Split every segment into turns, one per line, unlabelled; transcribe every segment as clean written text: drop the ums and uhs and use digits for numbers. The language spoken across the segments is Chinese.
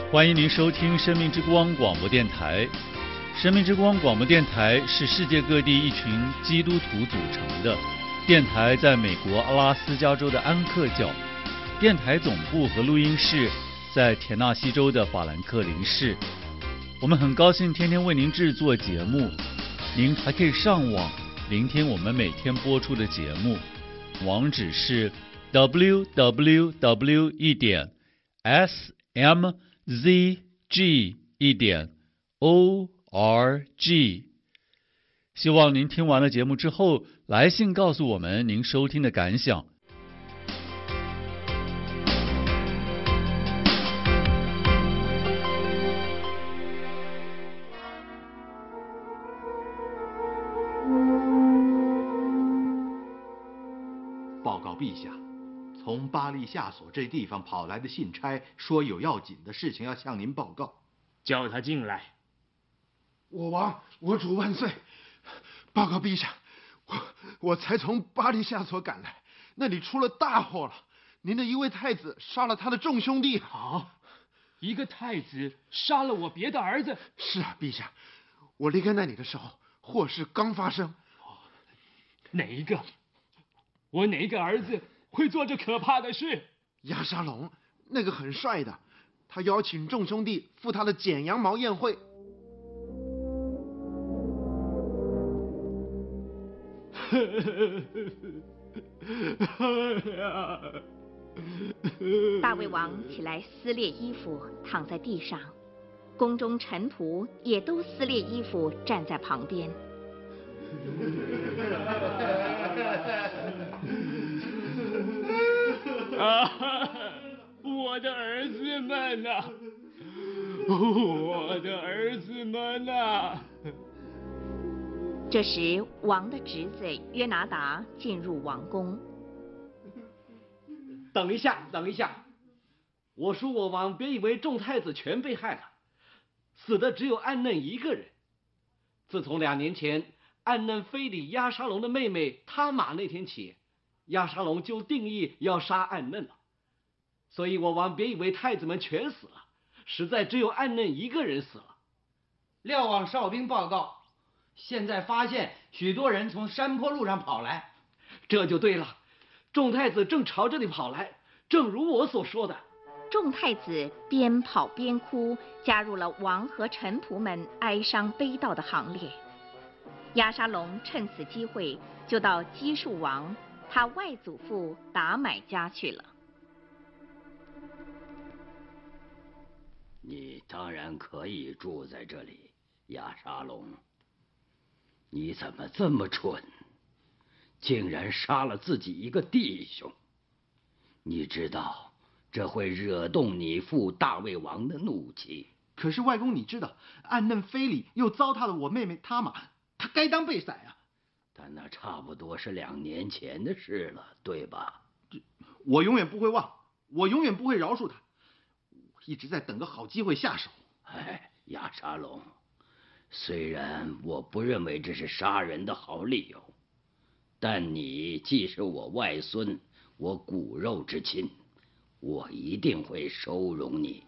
欢迎您收听生命之光广播电台。生命之光广播电台是世界各地一群基督徒组成的电台，在美国阿拉斯加州的安克教，电台总部和录音室在田纳西州的法兰克林市。我们很高兴天天为您制作节目，您还可以上网聆听我们每天播出的节目，网址是 www.smzg.org。希望您听完了节目之后，来信告诉我们您收听的感想。
报告陛下，从巴利夏所这地方跑来的信差说有要紧的事情要向您报告。
叫他进来。
我王，我主万岁！报告陛下，我才从巴黎夏所赶来，那里出了大祸了。您的一位太子杀了他的众兄弟。
好，一个太子杀了我别的儿子。
是啊，陛下，我离开那里的时候，祸事刚发生。
哪一个？我哪一个儿子会做这可怕的事？
押沙龙，那个很帅的，他邀请众兄弟赴他的剪羊毛宴会。
大卫王起来撕裂衣服，躺在地上，宫中臣仆也都撕裂衣服，站在旁边。
我的儿子们呐，我的儿子们呐！
这时，王的侄子约拿达进入王宫。
等一下，我说我王，别以为众太子全被害了，死的只有暗嫩一个人。自从2年前暗嫩非礼押沙龙的妹妹他玛那天起，押沙龙就定义要杀暗嫩了。所以我王别以为太子们全死了，实在只有暗嫩一个人死了。
瞭望哨兵报告，现在发现许多人从山坡路上跑来。
这就对了，众太子正朝这里跑来，正如我所说的。
众太子边跑边哭，加入了王和臣仆们哀伤悲悼的行列。押沙龙趁此机会就到基述王他外祖父达买家去了。
你当然可以住在这里，押沙龙。你怎么这么蠢，竟然杀了自己一个弟兄？你知道这会惹动你父大卫王的怒气。
可是外公，你知道暗嫩非礼又糟蹋了我妹妹他玛，她该当被宰啊。
但那差不多是2年前的事了，对吧？
我永远不会忘，我永远不会饶恕他。我一直在等个好机会下手。
押沙龙，虽然我不认为这是杀人的好理由，但你既是我外孙，我骨肉之亲，我一定会收容你。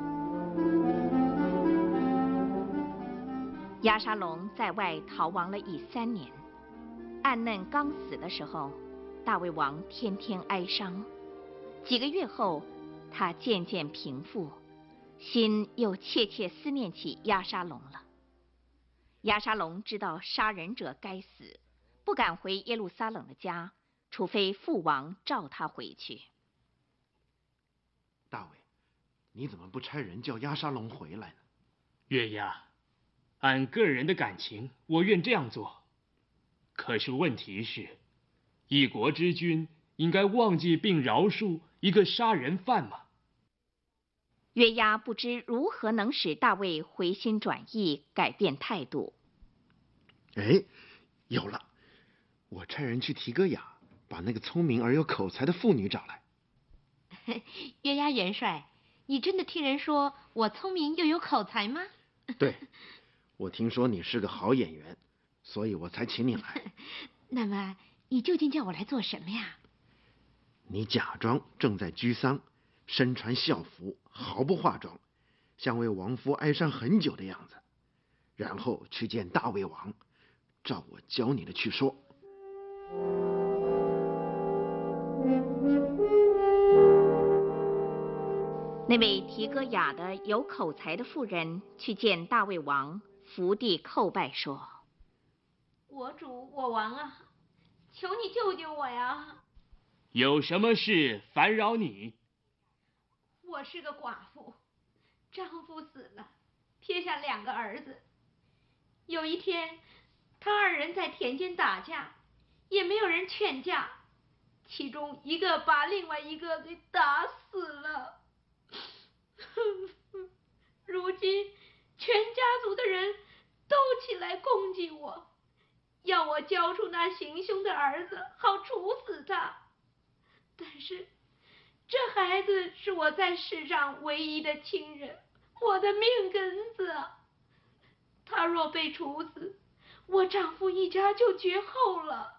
押沙龙在外逃亡了已3年，暗嫩刚死的时候，大卫王天天哀伤。几个月后，他渐渐平复，心又切切思念起押沙龙了。押沙龙知道杀人者该死，不敢回耶路撒冷的家，除非父王召他回去。
大卫，你怎么不差人叫押沙龙回来呢？
月牙，按个人的感情，我愿这样做。可是问题是，一国之君应该忘记并饶恕一个杀人犯吗？
约押不知如何能使大卫回心转意，改变态度。
有了，我差人去提戈雅，把那个聪明而有口才的妇女找来。
约押元帅，你真的听人说我聪明又有口才吗？
对，我听说你是个好演员，所以我才请你来。
那么你究竟叫我来做什么呀？
你假装正在居丧，身穿孝服，毫不化妆， 像为亡夫哀伤很久的样子，然后去见大卫王，照我教你的去说。
那位提戈雅的有口才的妇人去见大卫王，伏地叩拜说：“
我主我王啊，求你救救我呀！
有什么事烦扰你？
我是个寡妇，丈夫死了，撇下2个儿子。有一天，他2人在田间打架，也没有人劝架，其中一个把另外一个给打死了。如今全家族的人都起来攻击我，要我交出那行凶的儿子，好处死他。但是这孩子是我在世上唯一的亲人，我的命根子啊！他若被处死，我丈夫一家就绝后了。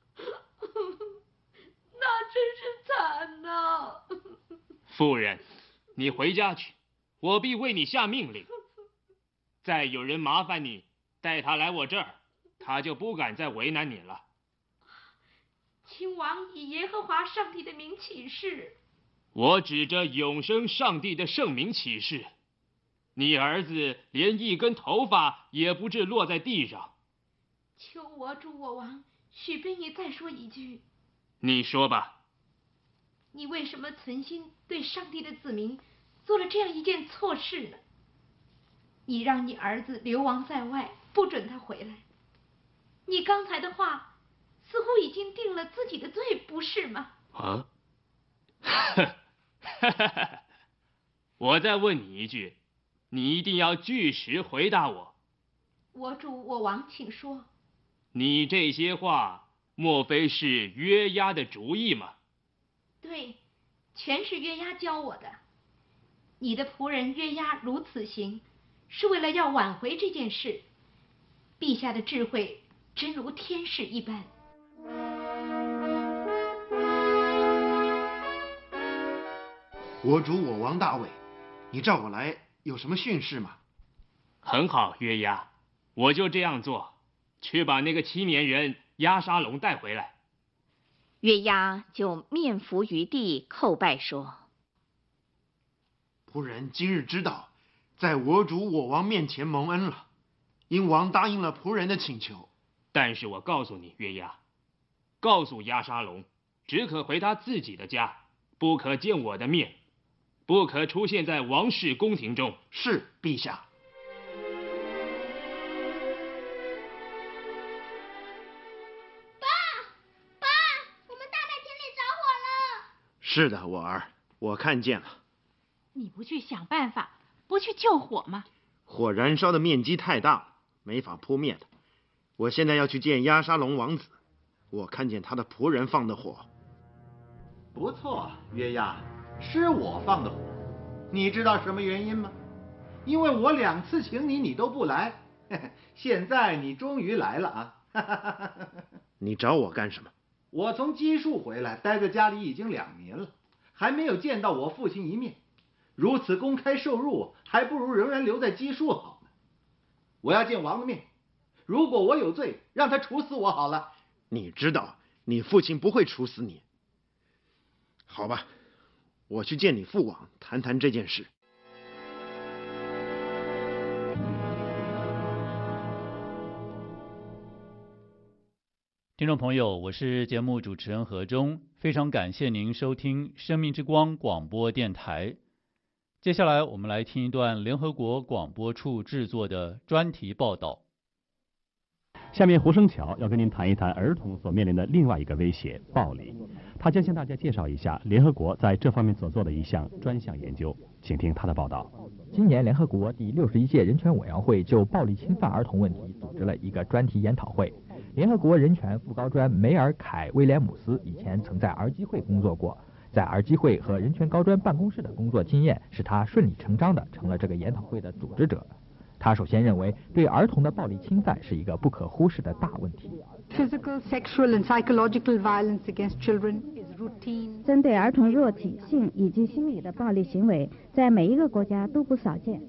那真是惨呐！
夫人，你回家去，我必为你下命令。再有人麻烦你，带他来我这儿，他就不敢再为难你了。
请王以耶和华上帝的名起誓。
我指着永生上帝的圣名起誓，你儿子连一根头发也不致落在地上。
求我主我王许被你再说一句。
你说吧。
你为什么存心对上帝的子民做了这样一件错事呢？你让你儿子流亡在外，不准他回来。你刚才的话似乎已经定了自己的罪，不是吗？
啊？我再问你一句，你一定要据实回答我。
我主我王，请说。
你这些话莫非是约押的主意吗？
对，全是约押教我的。你的仆人约押如此行，是为了要挽回这件事。陛下的智慧真如天使一般。
我主我王大卫，你召我来有什么训示吗？
很好，约押，我就这样做，去把那个青年人押沙龙带回来。
约押就面伏于地叩拜说：“
仆人今日知道，在我主我王面前蒙恩了，因王答应了仆人的请求。
但是我告诉你，约押，告诉押沙龙，只可回他自己的家，不可见我的面，不可出现在王室宫廷中。”
是，陛下。是的，我儿，我看见了。
你不去想办法，不去救火吗？
火燃烧的面积太大了，没法扑灭的。我现在要去见押沙龙王子，我看见他的仆人放的火。
不错，约押，是我放的火。你知道什么原因吗？因为我2次请你，你都不来。现在你终于来了啊！
你找我干什么？
我从基述回来，待在家里已经2年了，还没有见到我父亲一面。如此公开受辱，还不如仍然留在基述好呢。我要见王的面，如果我有罪，让他处死我好了。
你知道，你父亲不会处死你。好吧，我去见你父王，谈谈这件事。
听众朋友，我是节目主持人何忠，非常感谢您收听生命之光广播电台。接下来我们来听一段联合国广播处制作的专题报道。
下面胡生桥要跟您谈一谈儿童所面临的另外一个威胁——暴力。他将向大家介绍一下联合国在这方面所做的一项专项研究，请听他的报道。
今年联合国第61届人权委员会就暴力侵犯儿童问题组织了一个专题研讨会。联合国人权副高专梅尔凯威廉姆斯以前曾在儿基会工作过，在儿基会和人权高专办公室的工作经验使他顺理成章地成了这个研讨会的组织者。他首先认为，对儿童的暴力侵犯是一个不可忽视的大问题。
Physical, sexual, and psychological violence against children is routine.
针对儿童肉体、性以及心理的暴力行为，在每一个国家都不少见。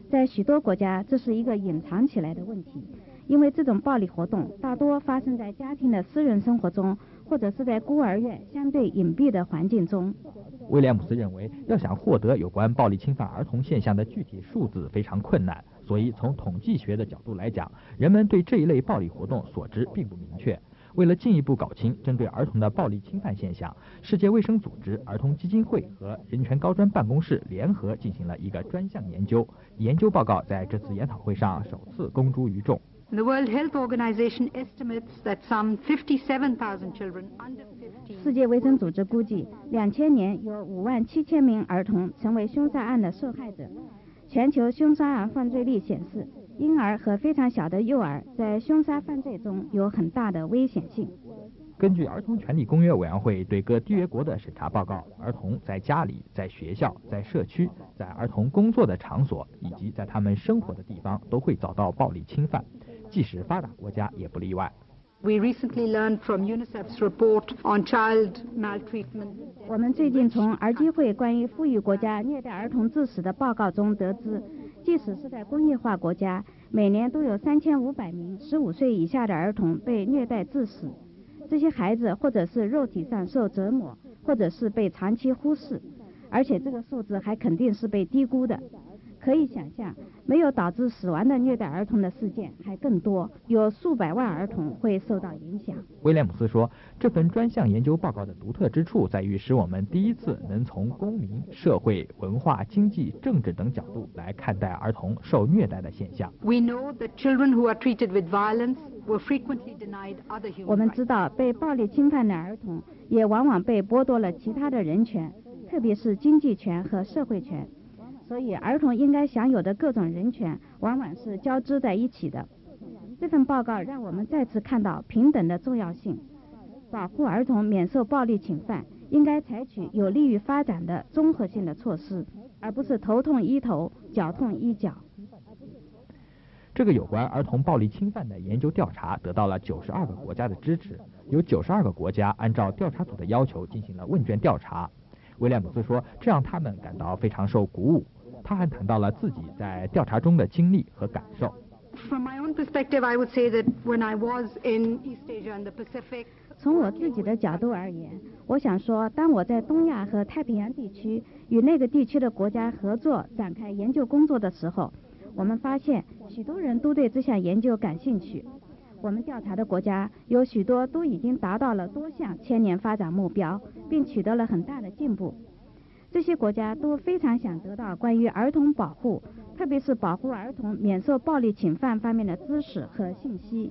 在许多国家，这是一个隐藏起来的问题，因为这种暴力活动大多发生在家庭的私人生活中，或者是在孤儿院相对隐蔽的环境中。
威廉姆斯认为，要想获得有关暴力侵犯儿童现象的具体数字非常困难，所以从统计学的角度来讲，人们对这一类暴力活动所知并不明确。为了进一步搞清针对儿童的暴力侵犯现象，世界卫生组织、儿童基金会和人权高专办公室联合进行了一个专项研究。研究报告在这次研讨会上首次公诸于众。
The World Health Organization estimates that some 57,000 children under 15.
世界卫生组织估计，2000年有57000名儿童成为凶杀案的受害者。全球凶杀案犯罪率显示，婴儿和非常小的幼儿在凶杀犯罪中有很大的危险性。
根据儿童权利公约委员会对各缔约国的审查报告，儿童在家里、在学校、在社区、在儿童工作的场所以及在他们生活的地方都会遭到暴力侵犯，即使发达国家也不例外。
We recently learned from UNICEF's report on child maltreatment.
我们最近从儿基会关于富裕国家虐待儿童致死的报告中得知，即使是在工业化国家，每年都有3500名15岁以下的儿童被虐待致死。这些孩子或者是肉体上受折磨，或者是被长期忽视，而且这个数字还肯定是被低估的。可以想象，没有导致死亡的虐待儿童的事件还更多，有数百万儿童会受到影响。
威廉姆斯说，这份专项研究报告的独特之处在于使我们第一次能从公民、社会、文化、经济、政治等角度来看待儿童受虐待的现象。
We know that children who are treated with violence were frequently denied other human rights.
我们知道，被暴力侵犯的儿童也往往被剥夺了其他的人权，特别是经济权和社会权。所以，儿童应该享有的各种人权，往往是交织在一起的。这份报告让我们再次看到平等的重要性。保护儿童免受暴力侵犯，应该采取有利于发展的综合性的措施，而不是头痛医头，脚痛医脚。
这个有关儿童暴力侵犯的研究调查得到了92个国家的支持，有92个国家按照调查组的要求进行了问卷调查。威廉姆斯说，这让他们感到非常受鼓舞。他还谈到了自己在调查中的经历和感受。
From my own perspective, I would say that when I was in East Asia and the Pacific,
从我自己的角度而言，我想说，当我在东亚和太平洋地区与那个地区的国家合作展开研究工作的时候，我们发现许多人都对这项研究感兴趣。我们调查的国家有许多都已经达到了多项千年发展目标，并取得了很大的进步。这些国家都非常想得到关于儿童保护，特别是保护儿童免受暴力侵犯方面的知识和信息。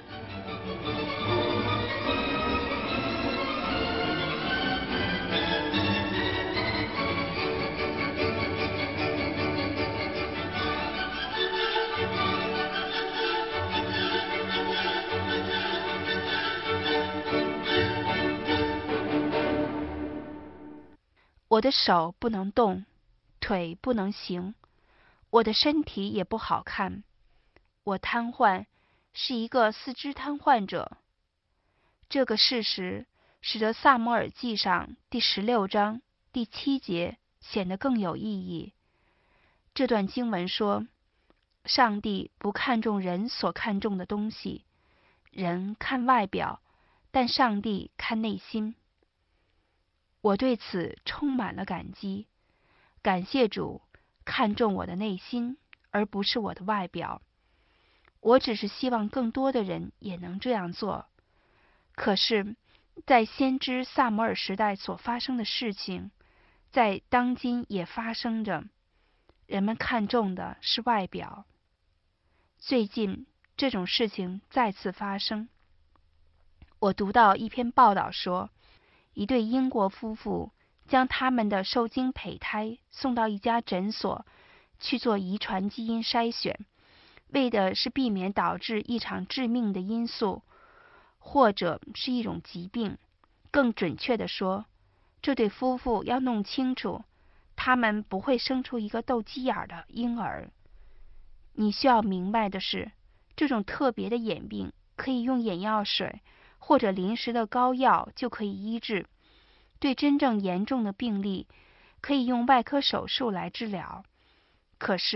我的手不能动，腿不能行，我的身体也不好看，我瘫痪，是一个四肢瘫痪者。这个事实使得萨摩尔记上第16章第7节显得更有意义。这段经文说，上帝不看重人所看重的东西，人看外表，但上帝看内心。我对此充满了感激，感谢主看重我的内心，而不是我的外表。我只是希望更多的人也能这样做。可是，在先知萨摩尔时代所发生的事情，在当今也发生着。人们看重的是外表。最近，这种事情再次发生。我读到一篇报道说，一对英国夫妇将他们的受精胚胎送到一家诊所去做遗传基因筛选，为的是避免导致一场致命的因素，或者是一种疾病。更准确地说，这对夫妇要弄清楚，他们不会生出一个斗鸡眼的婴儿。你需要明白的是，这种特别的眼病可以用眼药水或者临时的膏药就可以医治，对真正严重的病例可以用外科手术来治疗。可是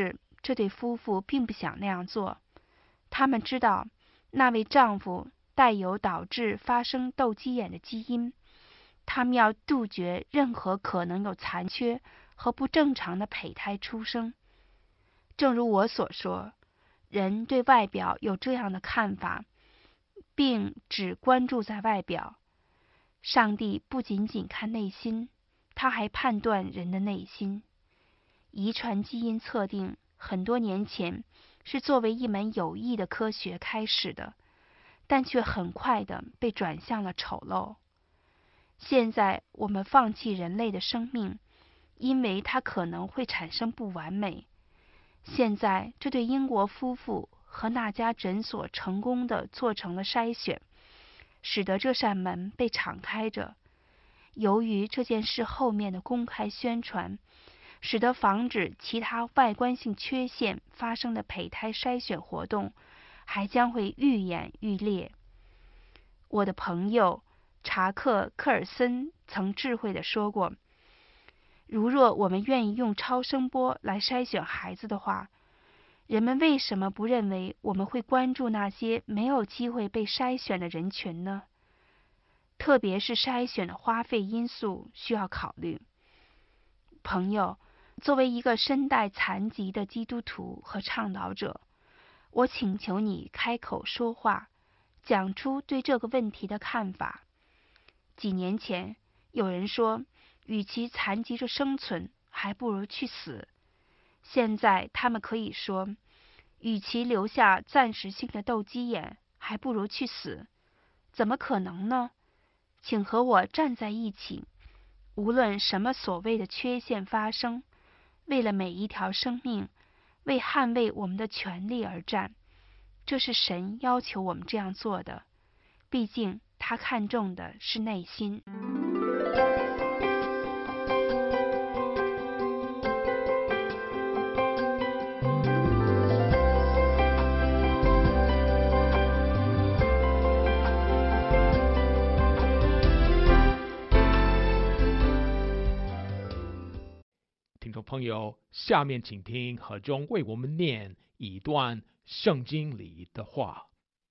这对夫妇并不想那样做。他们知道那位丈夫带有导致发生斗鸡眼的基因，他们要杜绝任何可能有残缺和不正常的胚胎出生。正如我所说，人对外表有这样的看法，并只关注在外表。上帝不仅仅看内心，他还判断人的内心。遗传基因测定很多年前是作为一门有益的科学开始的，但却很快地被转向了丑陋。现在我们放弃人类的生命，因为它可能会产生不完美。现在这对英国夫妇和那家诊所成功地做成了筛选，使得这扇门被敞开着。由于这件事后面的公开宣传，使得防止其他外观性缺陷发生的胚胎筛选活动还将会愈演愈烈。我的朋友查克·科尔森曾智慧地说过，如若我们愿意用超声波来筛选孩子的话，人们为什么不认为我们会关注那些没有机会被筛选的人群呢？特别是筛选的花费因素需要考虑。朋友，作为一个身带残疾的基督徒和倡导者，我请求你开口说话，讲出对这个问题的看法。几年前，有人说，与其残疾着生存，还不如去死。现在他们可以说，与其留下暂时性的斗鸡眼，还不如去死。怎么可能呢？请和我站在一起，无论什么所谓的缺陷发生，为了每一条生命，为捍卫我们的权利而战。这是神要求我们这样做的，毕竟他看重的是内心。
听众朋友，下面请听何中为我们念一段圣经里的话。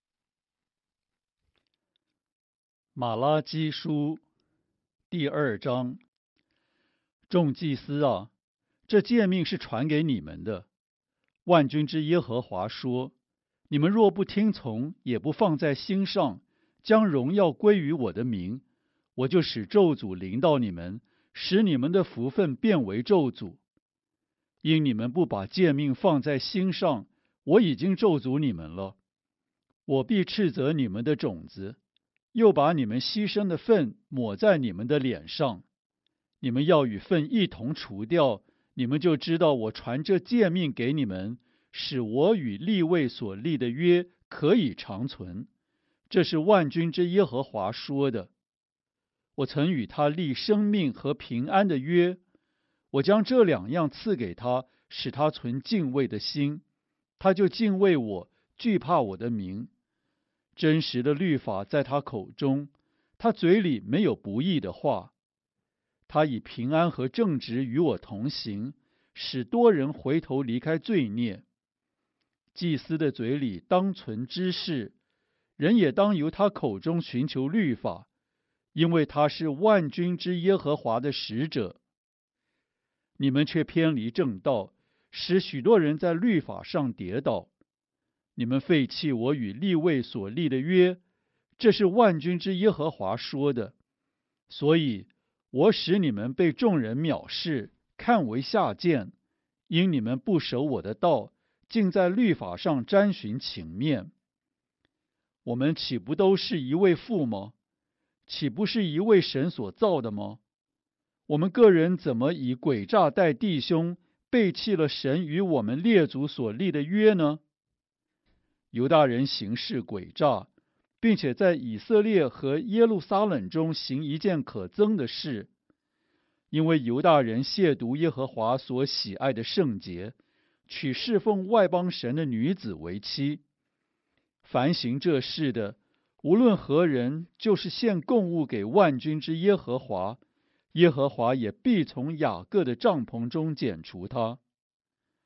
马拉基书第2章，众祭司啊，这诫命是传给你们的。万军之耶和华说：你们若不听从，也不放在心上，将荣耀归于我的名，我就使咒诅临到你们，使你们的福分变为咒诅。因你们不把诫命放在心上，我已经咒诅你们了。我必斥责你们的种子，又把你们牺牲的粪抹在你们的脸上。你们要与粪一同除掉，你们就知道我传这诫命给你们，使我与利未所立的约可以长存。这是万军之耶和华说的。我曾与他立生命和平安的约，我将这2样赐给他，使他存敬畏的心，他就敬畏我，惧怕我的名。真实的律法在他口中，他嘴里没有不义的话。他以平安和正直与我同行，使多人回头离开罪孽。祭司的嘴里当存知识，人也当由他口中寻求律法，因为他是万军之耶和华的使者。你们却偏离正道，使许多人在律法上跌倒。你们废弃我与利未所立的约，这是万军之耶和华说的。所以我使你们被众人藐视，看为下贱，因你们不守我的道，竟在律法上沾寻情面。我们岂不都是一位父吗？岂不是一位神所造的吗？我们个人怎么以诡诈待弟兄，背弃了神与我们列祖所立的约呢？犹大人行事诡诈，并且在以色列和耶路撒冷中行一件可憎的事，因为犹大人亵渎耶和华所喜爱的圣洁，娶侍奉外邦神的女子为妻。凡行这事的，无论何人，就是献供物给万军之耶和华，耶和华也必从雅各的帐篷中剪除他。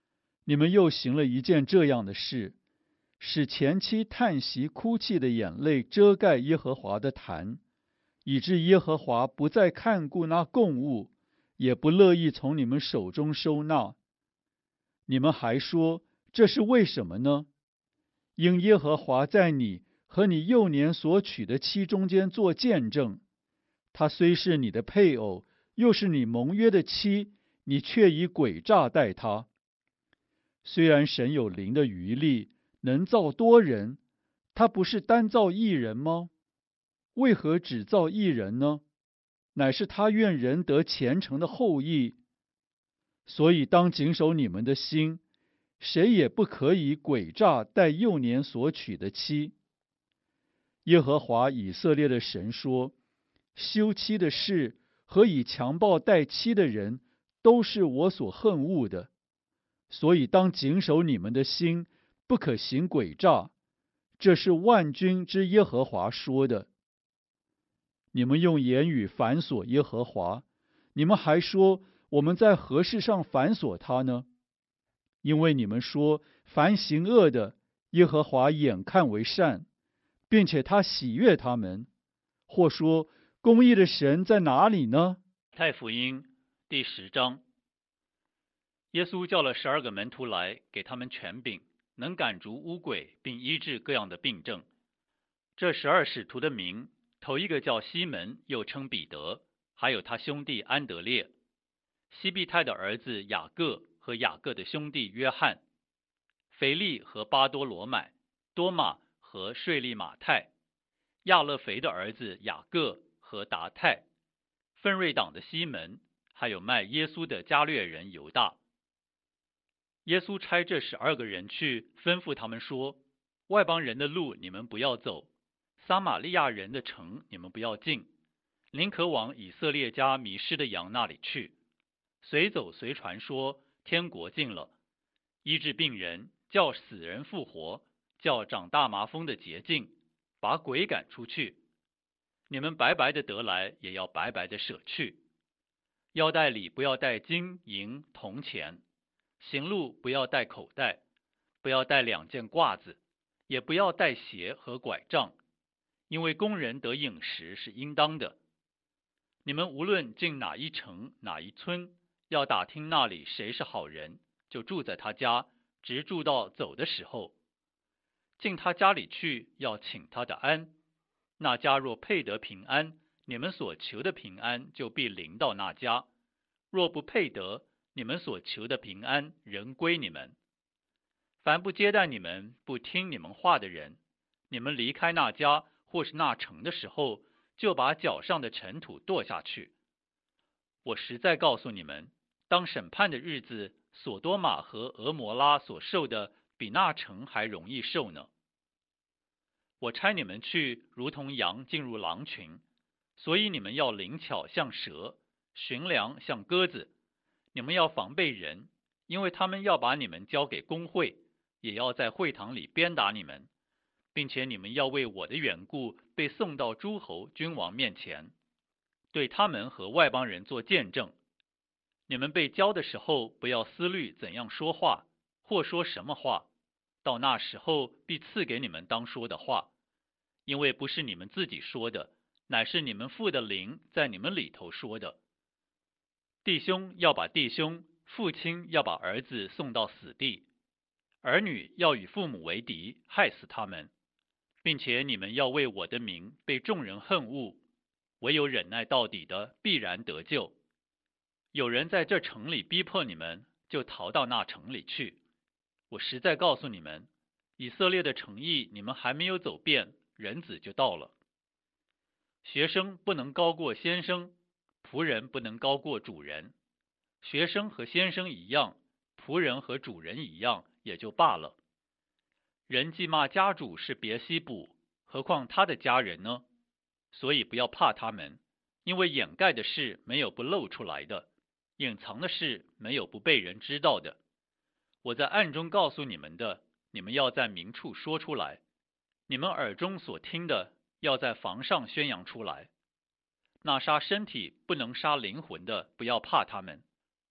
你们又行了一件这样的事，使前妻叹息哭泣的眼泪遮盖耶和华的坛，以致耶和华不再看顾那供物，也不乐意从你们手中收纳。你们还说，这是为什么呢？因耶和华在你和你幼年所娶的妻中间做见证，她虽是你的配偶，又是你盟约的妻，你却以诡诈待她。虽然神有灵的余力，能造多人，他不是单造一人吗？为何只造一人呢？乃是他愿人得虔诚的后裔。所以当谨守你们的心，谁也不可以诡诈待幼年所娶的妻。耶和华以色列的神说，休妻的事和以强暴待妻的人，都是我所恨恶的。所以当谨守你们的心，不可行诡诈，这是万军之耶和华说的。你们用言语反锁耶和华，你们还说，我们在何事上反锁他呢？因为你们说，凡行恶的，耶和华眼看为善，并且他喜悦他们。或说，公义的神在哪里呢？
太福音第10章。耶稣叫了12个门徒来，给他们权柄，能赶逐污鬼，并医治各样的病症。这12使徒的名，头一个叫西门，又称彼得，还有他兄弟安德烈，西庇太的儿子雅各和雅各的兄弟约翰，腓力和巴多罗买，多马和税利马太，亚勒腓的儿子雅各和达太，奋锐党的西门，还有卖耶稣的加略人犹大。耶稣差这12个人去，吩咐他们说，外邦人的路你们不要走，撒玛利亚人的城你们不要进，宁可往以色列家迷失的羊那里去。随走随传说，天国近了，医治病人，叫死人复活，叫长大麻风的洁净，把鬼赶出去。你们白白的得来，也要白白的舍去。腰带里不要带金银铜钱，行路不要带口袋，不要带2件褂子，也不要带鞋和拐杖，因为工人得饮食是应当的。你们无论进哪一城哪一村，要打听那里谁是好人，就住在他家，直住到走的时候。进他家里去，要请他的安。那家若配得平安，你们所求的平安就必临到那家；若不配得，你们所求的平安仍归你们。凡不接待你们、不听你们话的人，你们离开那家或是那城的时候，就把脚上的尘土跺下去。我实在告诉你们，当审判的日子，索多玛和俄摩拉所受的，比那城还容易受呢。我差你们去，如同羊进入狼群，所以你们要灵巧像蛇，驯良像鸽子。你们要防备人，因为他们要把你们交给公会，也要在会堂里鞭打你们，并且你们要为我的缘故被送到诸侯君王面前，对他们和外邦人做见证。你们被交的时候，不要思虑怎样说话，或说什么话，到那时候必赐给你们当说的话，因为不是你们自己说的，乃是你们父的灵在你们里头说的。弟兄要把弟兄，父亲要把儿子送到死地，儿女要与父母为敌，害死他们，并且你们要为我的名被众人恨恶，唯有忍耐到底的必然得救。有人在这城里逼迫你们，就逃到那城里去。我实在告诉你们，以色列的城邑你们还没有走遍，人子就到了。学生不能高过先生，仆人不能高过主人。学生和先生一样，仆人和主人一样，也就罢了。人既骂家主是别西卜，何况他的家人呢？所以不要怕他们，因为掩盖的事没有不露出来的，隐藏的事没有不被人知道的。我在暗中告诉你们的，你们要在明处说出来；你们耳中所听的，要在房上宣扬出来。那杀身体不能杀灵魂的，不要怕他们。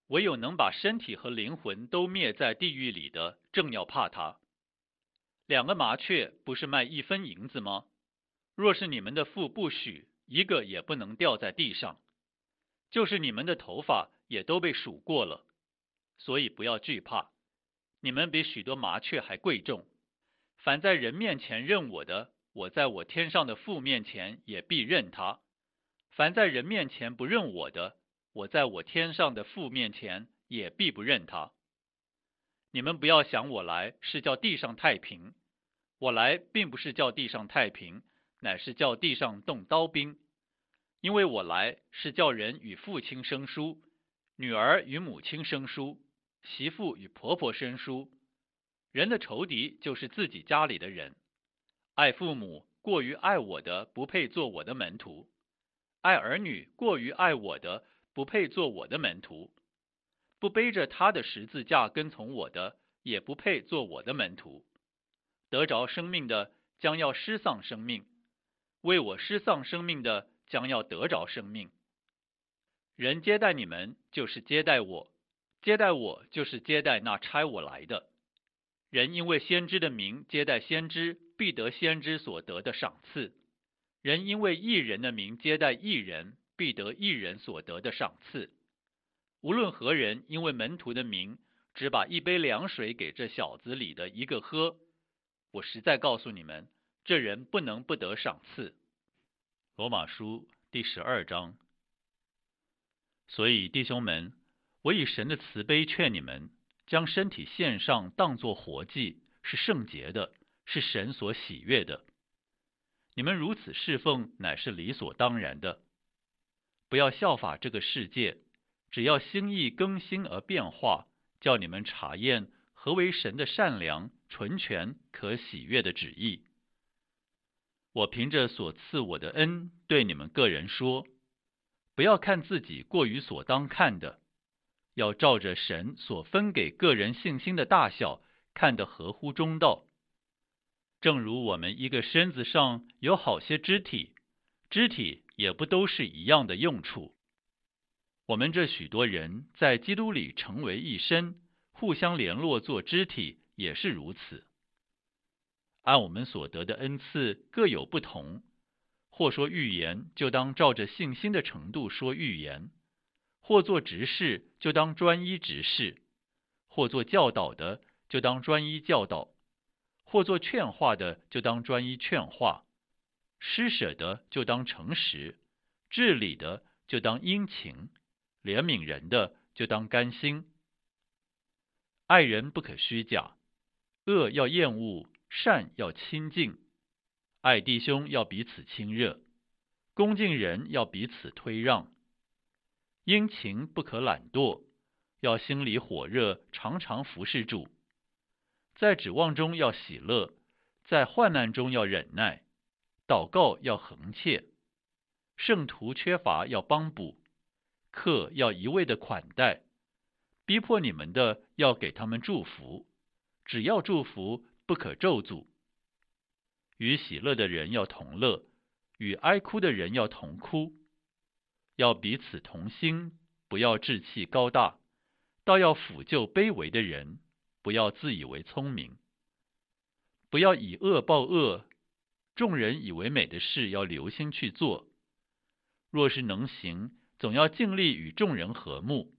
唯有能把身体和灵魂都灭在地狱里的，正要怕他。2个麻雀不是卖1分银子吗？若是你们的父不许，一个也不能掉在地上。就是你们的头发也都被数过了，所以不要惧怕。你们比许多麻雀还贵重。凡在人面前认我的，我在我天上的父面前也必认他；凡在人面前不认我的，我在我天上的父面前也必不认他。你们不要想我来是叫地上太平，我来并不是叫地上太平，乃是叫地上动刀兵。因为我来是叫人与父亲生疏，女儿与母亲生疏，媳妇与婆婆生疏。人的仇敌就是自己家里的人。爱父母过于爱我的，不配做我的门徒；爱儿女过于爱我的，不配做我的门徒；不背着他的十字架跟从我的，也不配做我的门徒。得着生命的将要失丧生命，为我失丧生命的将要得着生命。人接待你们，就是接待我；接待我，就是接待那差我来的。人因为先知的名接待先知，必得先知所得的赏赐；人因为义人的名接待义人，必得义人所得的赏赐。无论何人因为门徒的名，只把一杯凉水给这小子里的一个喝，我实在告诉你们，这人不能不得赏赐。罗马书第12章。所以弟兄们，我以神的慈悲劝你们，将身体献上，当作活祭，是圣洁的，是神所喜悦的。你们如此侍奉，乃是理所当然的。不要效法这个世界，只要心意更新而变化，叫你们查验何为神的善良、纯全、可喜悦的旨意。我凭着所赐我的恩，对你们个人说，不要看自己过于所当看的，要照着神所分给个人信心的大小，看得合乎中道。正如我们一个身子上有好些肢体，肢体也不都是一样的用处。我们这许多人在基督里成为一身，互相联络做肢体，也是如此。按我们所得的恩赐各有不同，或说预言，就当照着信心的程度说预言；或做执事，就当专一执事；或做教导的，就当专一教导；或做劝化的，就当专一劝化；施舍的，就当诚实；治理的，就当殷勤；怜悯人的，就当甘心。爱人不可虚假，恶要厌恶，善要亲近。爱弟兄要彼此亲热，恭敬人要彼此推让。殷勤不可懒惰，要心里火热，常常服侍主。在指望中要喜乐，在患难中要忍耐，祷告要恒切。圣徒缺乏要帮补，客要一味的款待，逼迫你们的要给他们祝福，只要祝福，不可咒诅。与喜乐的人要同乐，与哀哭的人要同哭。要彼此同心，不要志气高大，倒要抚救卑微的人，不要自以为聪明。不要以恶报恶，众人以为美的事要留心去做。若是能行，总要尽力与众人和睦。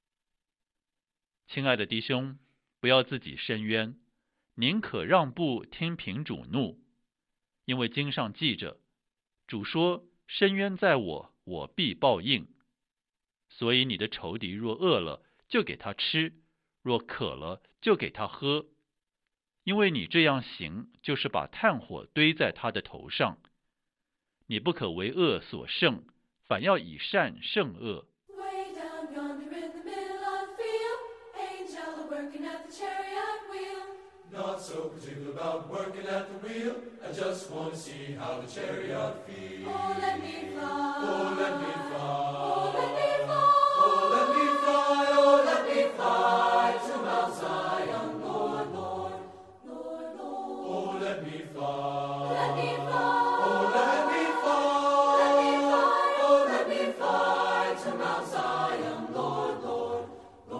亲爱的弟兄，不要自己伸冤，宁可让步，听凭主怒。因为经上记着，主说：伸冤在我，我必报应。所以你的仇敌若饿了，就给他吃；若渴了，就给他喝。因为你这样行，就是把炭火堆在他的头上。你不可为恶所胜，反要以善胜恶。
Not so particular about working at the wheel. I just want to see how the chariot feels. Oh, let me fly. Oh, let me fly. Oh, let me fly. Oh, let me fly. Oh, let me fly to Mount Zion, Lord, Lord, Lord, Lord. Oh, let me fly. Let me fly. Oh, let me fly. Let me fly. Oh, let me fly to Mount Zion, Lord, Lord,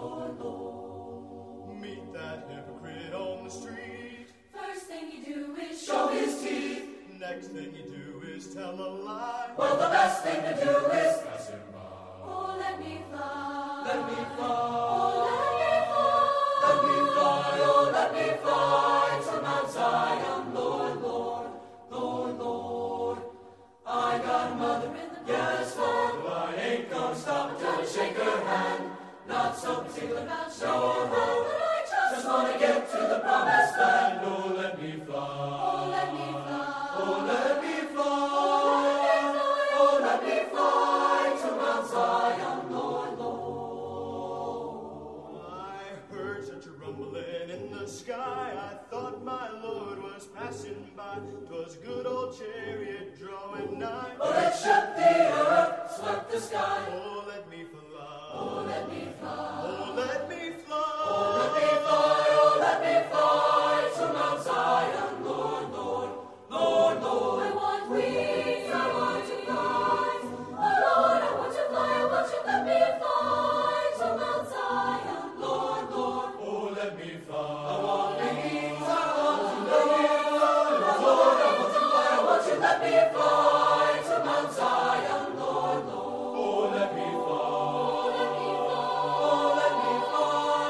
thing you do is tell a lie.
Well, the best thing to do is
pass him by.
oh, let me fly.
Let me fly.
Oh, let me fly.
Oh, let me fly to Mount Zion, Lord, Lord, Lord, Lord. I got a mother in the yes, Lord, but I ain't gonna stop until I shake her hand. Not so particular about showing her, but I just wanna get to the promised land. Oh, let me fly.
oh, let me fly.
Oh, let me fly. Oh, let me fly to Mount Zion, Lord, Lord. I heard such a rumbling in the sky. I thought my Lord was passing by. 'Twas a good old chariot drawing nigh.
Oh, it shook the earth, swept the sky.
Oh, let me fly.
Oh, let me fly.
Oh, let me fly.
Oh, let me fly. Oh, let me fly to Mount Zion, Lord, Lord, Lord, Lord. I want wings, I want to fly. Oh, Lord, I want to fly. I want you to let me fly to Mount Zion, Lord, Lord.
Oh, let me fly.
I want wings, I want to let me fly. Oh, Lord, I want to fly. I want you to let me fly to Mount Zion, Lord, Lord.
Oh, let me fly.
Oh, let me fly.
Oh, let me fly.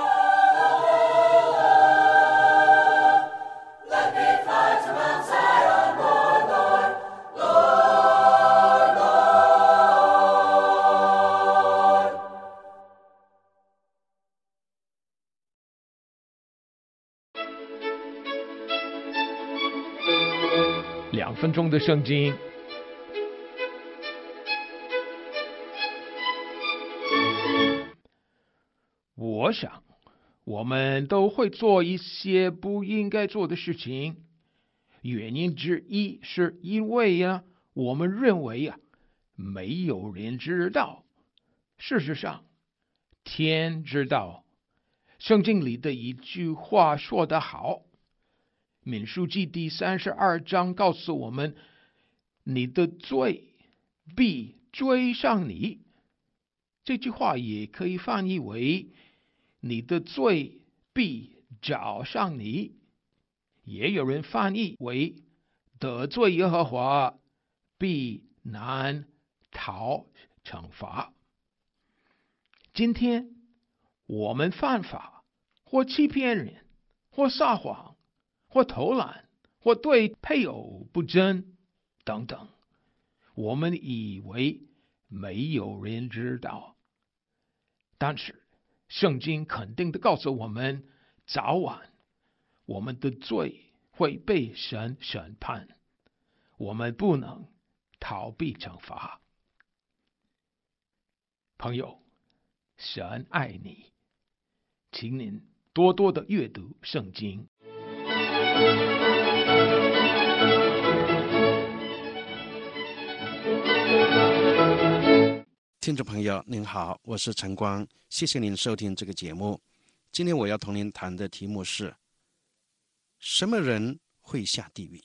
Let me fly to Mount Zion, Lord, Lord, Lord, Lord.
2分钟的圣经。我想，我们都会做一些不应该做的事情。原因之一是因为我们认为没有人知道。事实上，天知道。圣经里的一句话说得好，民数记第32章告诉我们，你的罪必追上你。这句话也可以翻译为，你的罪必找上你。也有人翻译为，得罪耶和华必难逃惩罚。今天我们犯法，或欺骗人，或撒谎，或偷懒，或对配偶不贞等等，我们以为没有人知道，但是圣经肯定的告诉我们，早晚我们的罪会被神审判，我们不能逃避惩罚。朋友，神爱你，请您多多的阅读圣经。
听众朋友您好，我是陈光，谢谢您收听这个节目。今天我要同您谈的题目是，什么人会下地狱？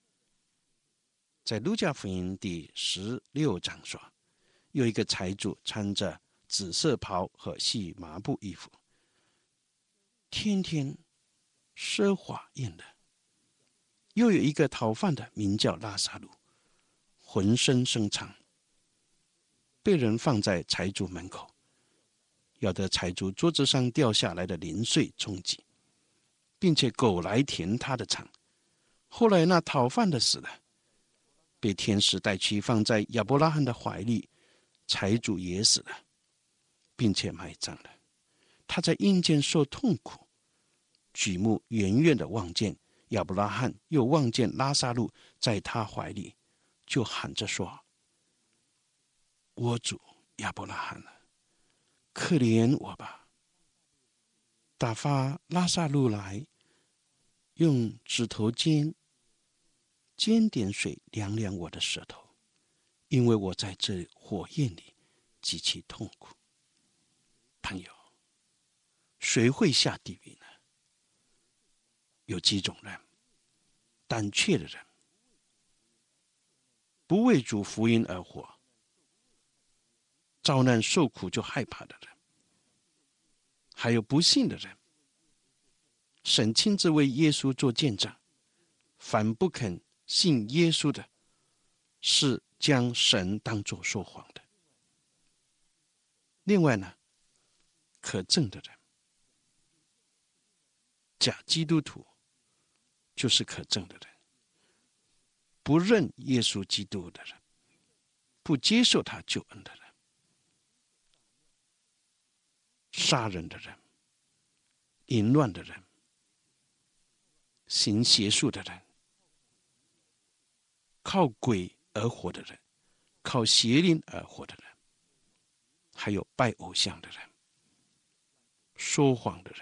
在路加福音第16章说，有一个财主穿着紫色袍和细麻布衣服，天天奢华宴乐。又有一个讨饭的名叫拉撒路，浑身生疮，被人放在财主门口，要得财主桌子上掉下来的零碎充饥，并且狗来填他的肠。后来那讨饭的死了，被天使带去放在亚伯拉罕的怀里，财主也死了，并且埋葬了。他在阴间受痛苦，举目远远的望见亚伯拉罕，又望见拉撒路在他怀里，就喊着说：我主亚伯拉罕了，可怜我吧，打发拉撒路来，用指头尖点水凉凉我的舌头，因为我在这火焰里极其痛苦。朋友，谁会下地狱呢？有几种人：胆怯的人，不为主福音而活，遭难受苦就害怕的人，还有不信的人。神亲自为耶稣做见证，凡不肯信耶稣的是将神当作说谎的。另外呢，可证的人，假基督徒就是可证的人，不认耶稣基督的人，不接受他救恩的人，杀人的人，淫乱的人，行邪术的人，靠鬼而活的人，靠邪灵而活的人，还有拜偶像的人，说谎的人，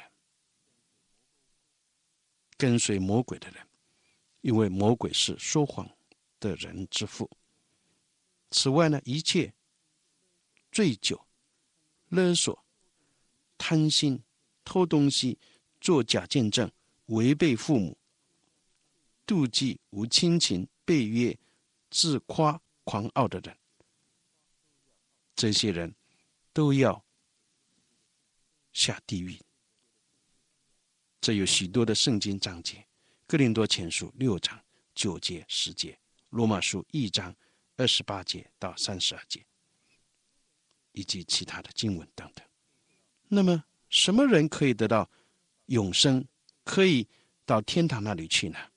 跟随魔鬼的人，因为魔鬼是说谎的人之父。此外呢，一切醉酒、勒索、贪心、偷东西、作假见证、违背父母、妒忌、无亲情、背约、自夸、狂傲的人，这些人都要下地狱。这有许多的圣经章节，哥林多前书6章9节10节，罗马书1章28节到32节，以及其他的经文等等。那么什么人可以得到永生，可以到天堂那里去呢？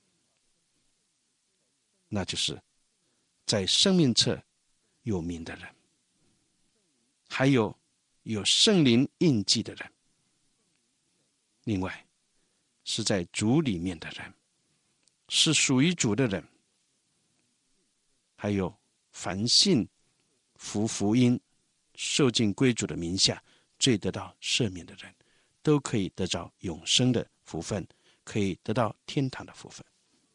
那就是在生命册有名的人，还有圣灵印记的人，另外是在主里面的人，是属于主的人，还有凡信服福音、受尽归主的名下，罪得到赦免的人，都可以得着永生的福分，可以得到天堂的福分。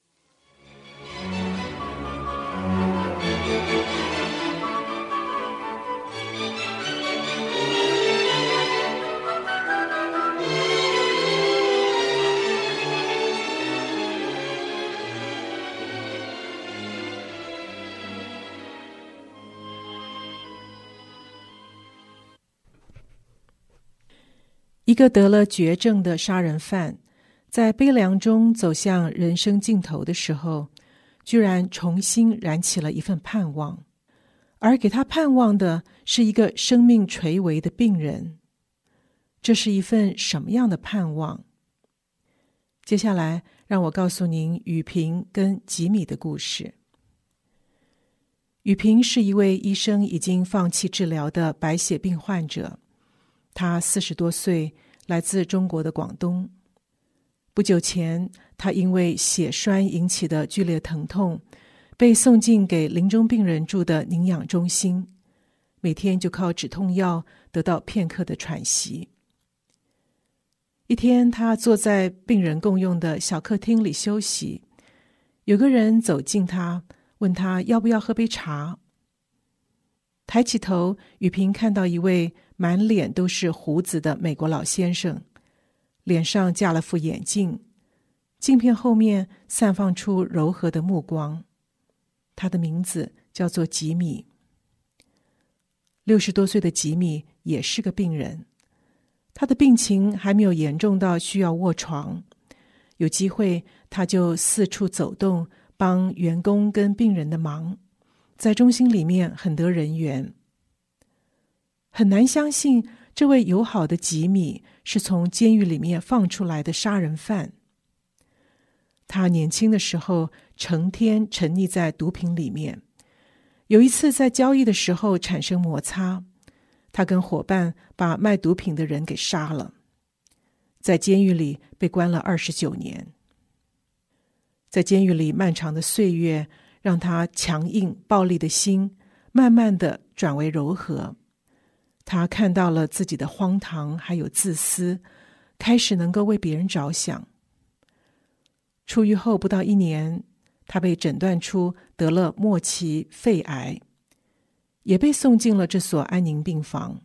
一个得了绝症的杀人犯，在悲凉中走向人生尽头的时候，居然重新燃起了一份盼望，而给他盼望的是一个生命垂危的病人。这是一份什么样的盼望？接下来让我告诉您雨萍跟吉米的故事。雨萍是一位医生已经放弃治疗的白血病患者，他40多岁，来自中国的广东。不久前，他因为血栓引起的剧烈疼痛，被送进给临终病人住的宁养中心，每天就靠止痛药得到片刻的喘息。一天，他坐在病人共用的小客厅里休息，有个人走近他，问他要不要喝杯茶。抬起头，雨萍看到一位满脸都是胡子的美国老先生，脸上架了副眼镜，镜片后面散放出柔和的目光。他的名字叫做吉米。60多岁的吉米也是个病人，他的病情还没有严重到需要卧床，有机会他就四处走动，帮员工跟病人的忙，在中心里面很得人缘。很难相信这位友好的吉米是从监狱里面放出来的杀人犯。他年轻的时候成天沉溺在毒品里面，有一次在交易的时候产生摩擦，他跟伙伴把卖毒品的人给杀了，在监狱里被关了29年。在监狱里漫长的岁月，让他强硬暴力的心慢慢的转为柔和。他看到了自己的荒唐还有自私，开始能够为别人着想。出狱后不到1年，他被诊断出得了末期肺癌，也被送进了这所安宁病房。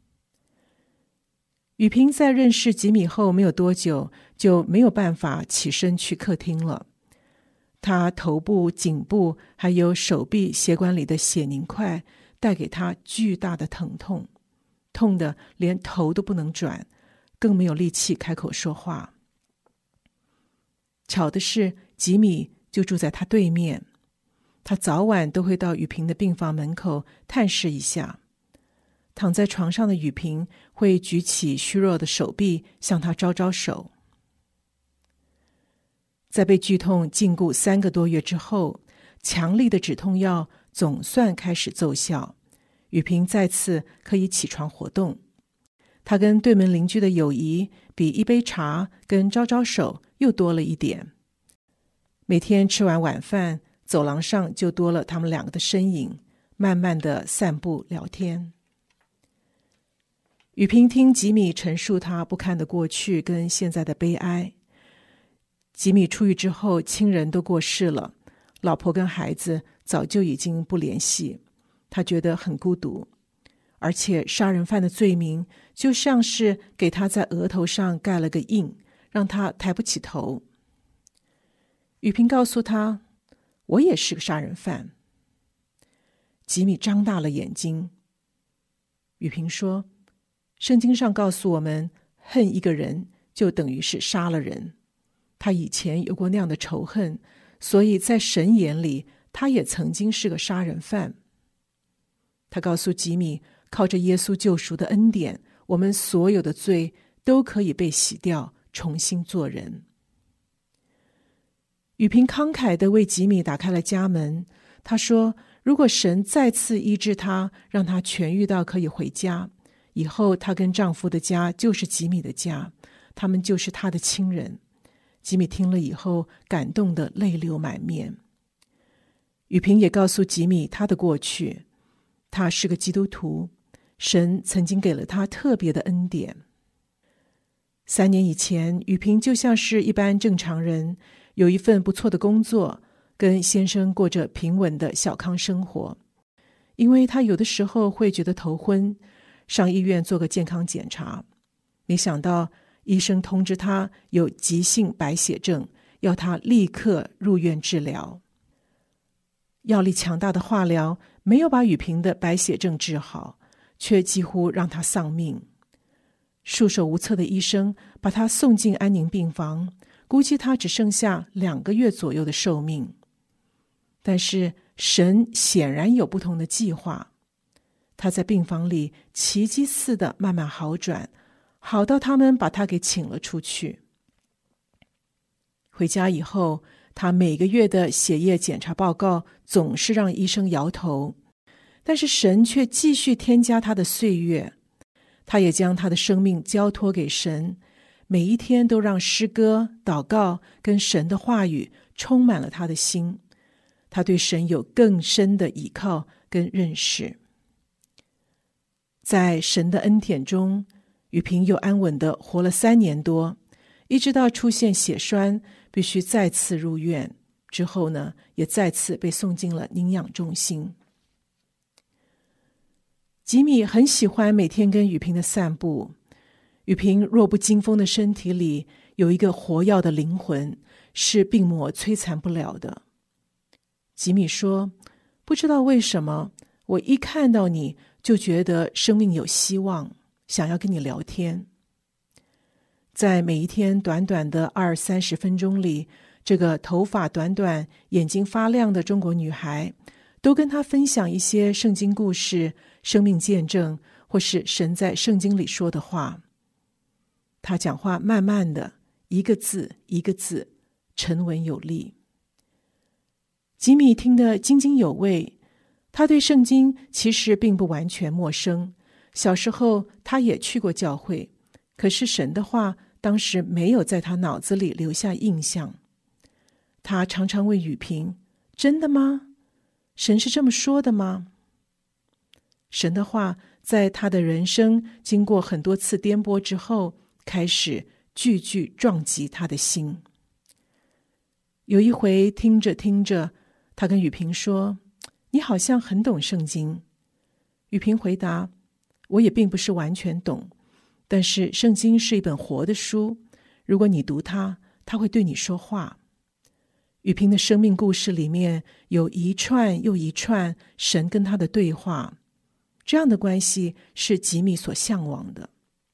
雨萍在认识吉米后没有多久，就没有办法起身去客厅了。他头部、颈部还有手臂血管里的血凝块带给他巨大的疼痛，痛得连头都不能转，更没有力气开口说话。巧的是，吉米就住在他对面， 他早晚都会到雨萍的病房门口探视一下。躺在床上的雨萍会举起虚弱的手臂向他招招手。在被剧痛禁锢3个多月之后，强力的止痛药总算开始奏效，雨萍再次可以起床活动。他跟对门邻居的友谊比一杯茶跟招招手又多了一点。每天吃完晚饭，走廊上就多了他们2个的身影，慢慢的散步聊天。雨萍听吉米陈述他不堪的过去跟现在的悲哀。吉米出狱之后，亲人都过世了，老婆跟孩子早就已经不联系，他觉得很孤独，而且杀人犯的罪名就像是给他在额头上盖了个印，让他抬不起头。雨萍告诉他，我也是个杀人犯。吉米张大了眼睛。雨萍说，圣经上告诉我们，恨一个人就等于是杀了人。他以前有过那样的仇恨，所以在神眼里，他也曾经是个杀人犯。他告诉吉米，靠着耶稣救赎的恩典，我们所有的罪都可以被洗掉，重新做人。雨萍慷慨地为吉米打开了家门。他说，如果神再次医治他，让他痊愈到可以回家，以后她跟丈夫的家就是吉米的家，他们就是他的亲人。吉米听了以后，感动得泪流满面。雨萍也告诉吉米他的过去，他是个基督徒，神曾经给了他特别的恩典。3年以前，雨萍就像是一般正常人，有一份不错的工作，跟先生过着平稳的小康生活。因为他有的时候会觉得头昏，上医院做个健康检查，没想到医生通知他有急性白血症，要他立刻入院治疗。药力强大的化疗没有把雨萍的白血症治好，却几乎让他丧命。束手无策的医生把他送进安宁病房，估计他只剩下2个月左右的寿命。但是神显然有不同的计划，他在病房里奇迹似的慢慢好转，好到他们把他给请了出去。回家以后，他每个月的血液检查报告总是让医生摇头，但是神却继续添加他的岁月。他也将他的生命交托给神，每一天都让诗歌、祷告跟神的话语充满了他的心。他对神有更深的倚靠跟认识。在神的恩典中，雨萍又安稳地活了3年多，一直到出现血栓，必须再次入院，之后呢，也再次被送进了宁养中心。吉米很喜欢每天跟雨萍的散步。雨萍弱不禁风的身体里有一个活跃的灵魂，是病魔摧残不了的。吉米说，不知道为什么，我一看到你就觉得生命有希望，想要跟你聊天。在每一天短短的20-30分钟里，这个头发短短、眼睛发亮的中国女孩都跟他分享一些圣经故事、生命见证，或是神在圣经里说的话。他讲话慢慢的，一个字一个字，沉稳有力。吉米听得津津有味，他对圣经其实并不完全陌生。小时候他也去过教会，可是神的话当时没有在他脑子里留下印象。他常常问雨萍，真的吗？神是这么说的吗？神的话在他的人生经过很多次颠簸之后，开始句句撞击他的心。有一回听着听着，他跟雨萍说，你好像很懂圣经。雨萍回答，我也并不是完全懂，但是圣经是一本活的书，如果你读它，它会对你说话。雨萍的生命故事里面有一串又一串神跟他的对话，这样的关系是吉米所向往的。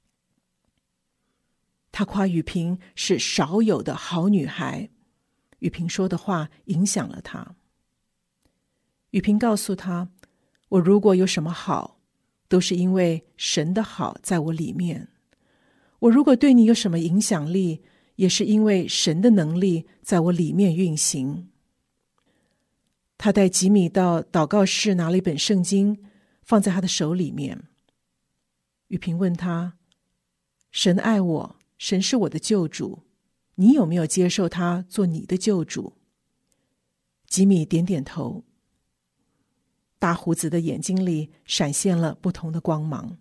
他夸雨萍是少有的好女孩，雨萍说的话影响了他。 雨萍告诉他，我如果有什么好，都是因为神的好在我里面。我如果对你有什么影响力，也是因为神的能力在我里面运行。他带吉米到祷告室拿了一本圣经，放在他的手里面。雨萍问他，神爱我，神是我的救主，你有没有接受他做你的救主？吉米点点头，大胡子的眼睛里闪现了不同的光芒。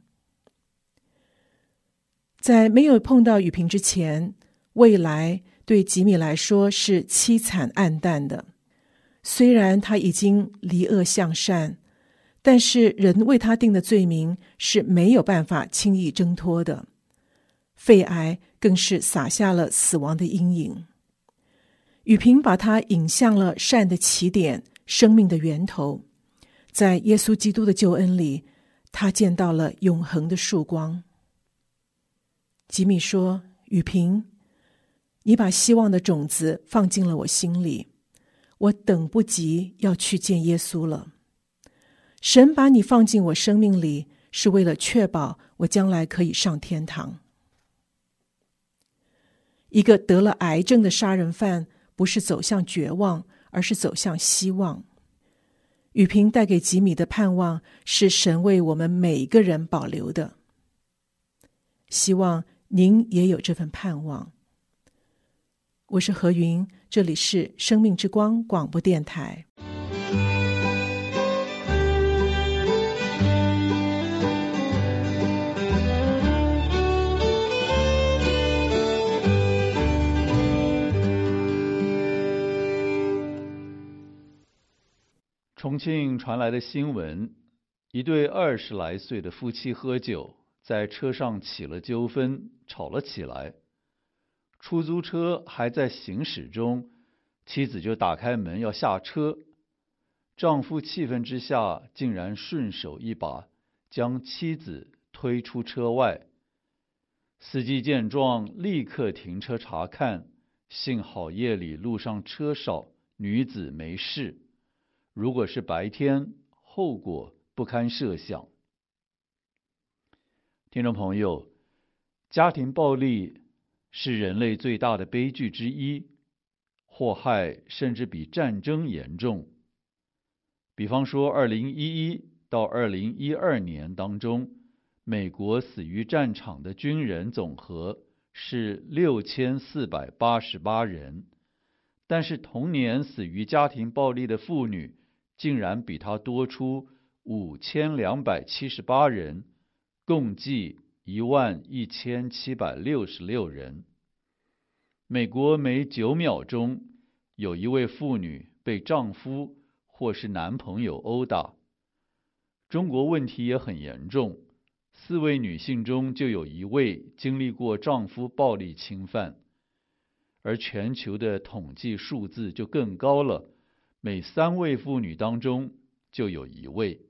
在没有碰到雨萍之前，未来对吉米来说是凄惨暗淡的。虽然他已经离恶向善，但是人为他定的罪名是没有办法轻易挣脱的。肺癌更是撒下了死亡的阴影。雨萍把他引向了善的起点，生命的源头。在耶稣基督的救恩里，他见到了永恒的曙光。吉米说，雨萍，你把希望的种子放进了我心里，我等不及要去见耶稣了。神把你放进我生命里，是为了确保我将来可以上天堂。一个得了癌症的杀人犯，不是走向绝望，而是走向希望。雨萍带给吉米的盼望，是神为我们每一个人保留的。希望您也有这份盼望。我是何云，这里是生命之光广播电台。
重庆传来的新闻，一对20来岁的夫妻喝酒，在车上起了纠纷，吵了起来。出租车还在行驶中，妻子就打开门要下车，丈夫气愤之下，竟然顺手一把将妻子推出车外。司机见状，立刻停车查看，幸好夜里路上车少，女子没事。如果是白天，后果不堪设想。听众朋友，家庭暴力是人类最大的悲剧之一，祸害甚至比战争严重。比方说2011到2012年当中，美国死于战场的军人总和是6488人，但是同年死于家庭暴力的妇女竟然比他多出5278人，共计11766人。美国每9秒钟有一位妇女被丈夫或是男朋友殴打。中国问题也很严重，4位女性中就有1位经历过丈夫暴力侵犯，而全球的统计数字就更高了，每3位妇女当中就有1位。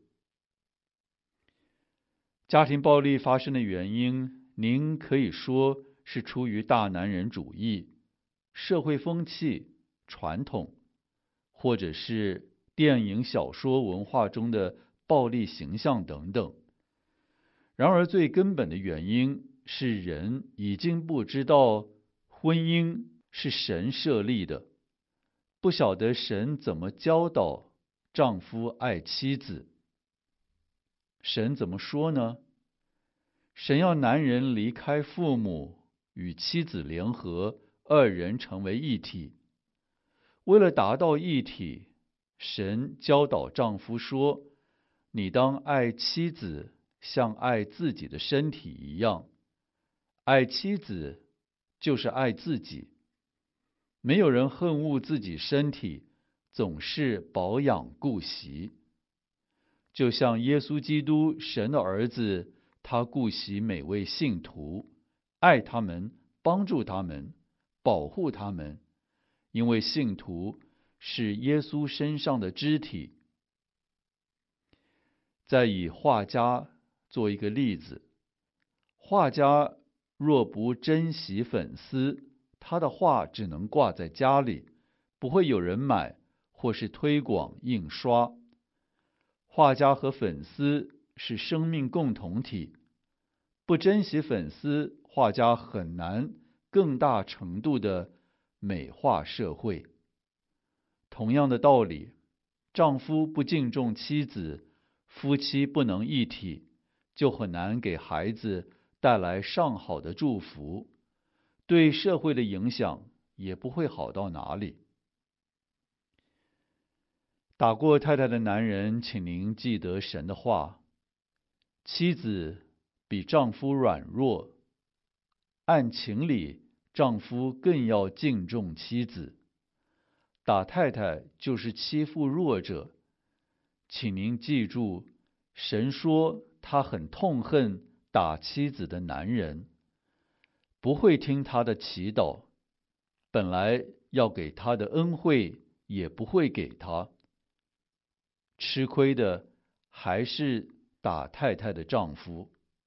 家庭暴力发生的原因，您可以说是出于大男人主义、社会风气、传统，或者是电影、小说文化中的暴力形象等等。然而最根本的原因是人已经不知道婚姻是神设立的，不晓得神怎么教导丈夫爱妻子。神怎么说呢？神要男人离开父母，与妻子联合，2人成为一体。为了达到一体，神教导丈夫说，你当爱妻子像爱自己的身体一样，爱妻子就是爱自己。没有人恨恶自己身体，总是保养顾惜。就像耶稣基督，神的儿子，他顾惜每位信徒，爱他们，帮助他们，保护他们，因为信徒是耶稣身上的肢体。再以画家做一个例子，画家若不珍惜粉丝，他的画只能挂在家里，不会有人买或是推广印刷。 画家和粉丝是生命共同体，不珍惜粉丝，画家很难更大程度的美化社会。同样的道理，丈夫不敬重妻子，夫妻不能一体，就很难给孩子带来上好的祝福，对社会的影响也不会好到哪里。打过太太的男人，请您记得神的话：妻子比丈夫软弱，按情理，丈夫更要敬重妻子。打太太就是欺负弱者，请您记住，神说他很痛恨打妻子的男人，不会听他的祈祷，本来要给他的恩惠也不会给他，吃亏的还是打太太的丈夫。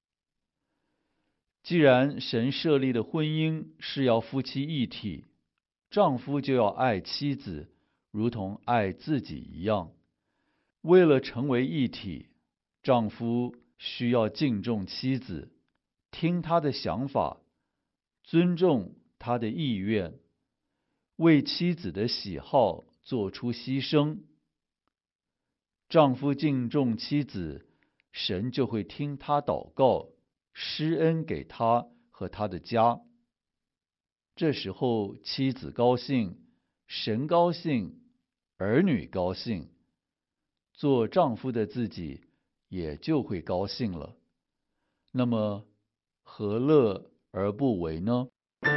既然神设立的婚姻是要夫妻一体，丈夫就要爱妻子，如同爱自己一样。为了成为一体，丈夫需要敬重妻子，听她的想法，尊重她的意愿，为妻子的喜好做出牺牲。丈夫敬重妻子，神就会听他祷告，施恩给他和他的家。这时候妻子高兴，神高兴，儿女高兴，做丈夫的自己也就会高兴了。那么何乐而不为呢？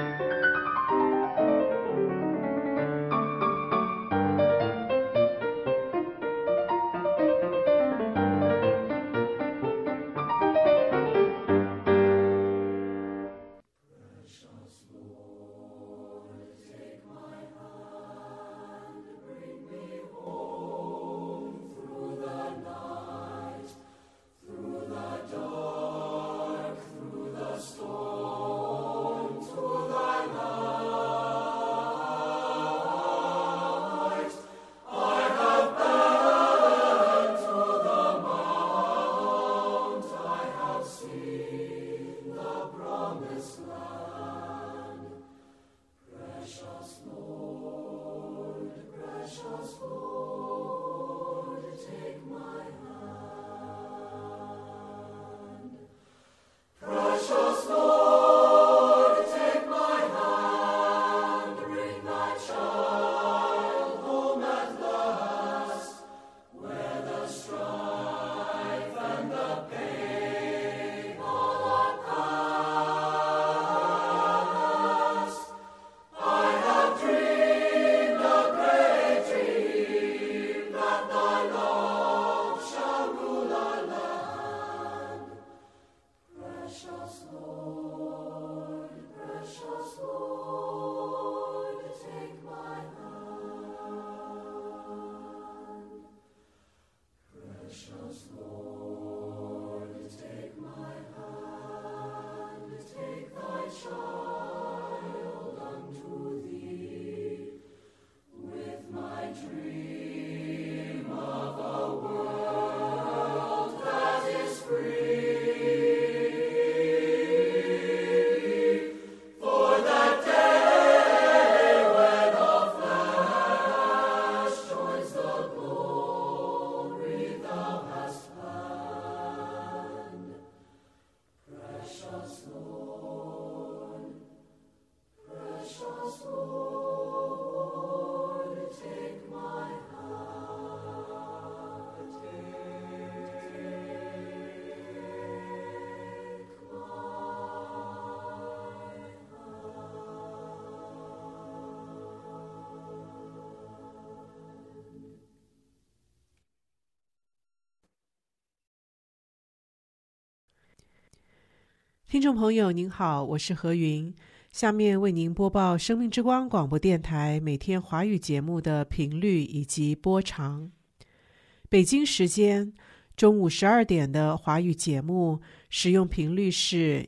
听众朋友您好，我是何云，下面为您播报生命之光广播电台每天华语节目的频率以及播长。北京时间中午12点的华语节目使用频率是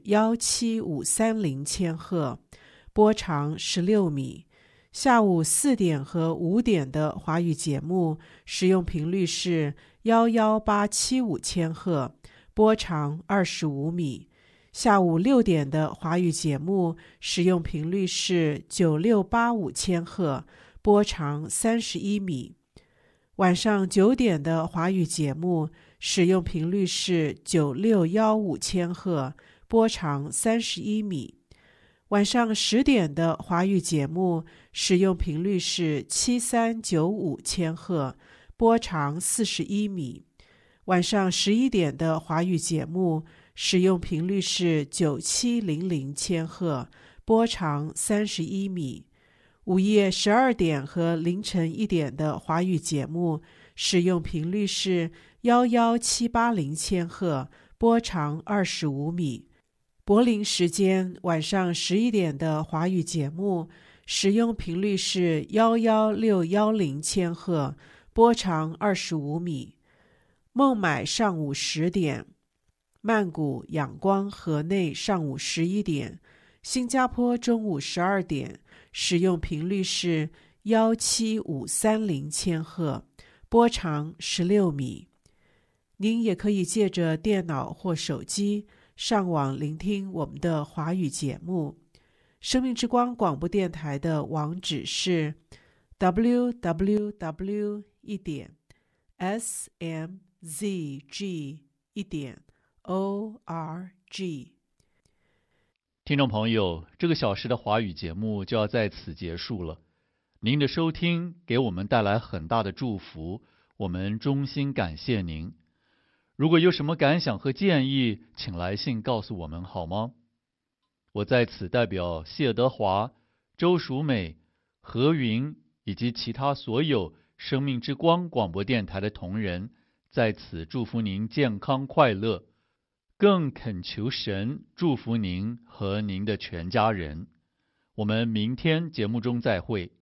17530千赫，波长16米。下午4点和5点的华语节目使用频率是 11875千赫，波长25米。下午6点的华语节目使用频率是9685千赫，波长31米。晚上9点的华语节目使用频率是9615千赫，波长31米。晚上10点的华语节目使用频率是7395千赫，波长41米。晚上11点的华语节目使用频率是9700千赫，波长31米。午夜12点和凌晨1点的华语节目使用频率是11780千赫，波长25米。柏林时间晚上11点的华语节目使用频率是11610千赫，波长25米。孟买上午10点，曼谷、仰光、河内上午11点，新加坡中午12点，使用频率是17530千赫，波长16米。您也可以借着电脑或手机上网聆听我们的华语节目。生命之光广播电台的网址是 www.smzg.org。
听众朋友，这个小时的华语节目就要在此结束了。您的收听给我们带来很大的祝福，我们衷心感谢您。如果有什么感想和建议，请来信告诉我们好吗？我在此代表谢德华、周淑美、何云以及其他所有生命之光广播电台的同仁，在此祝福您健康快乐，更恳求神祝福您和您的全家人。我们明天节目中再会。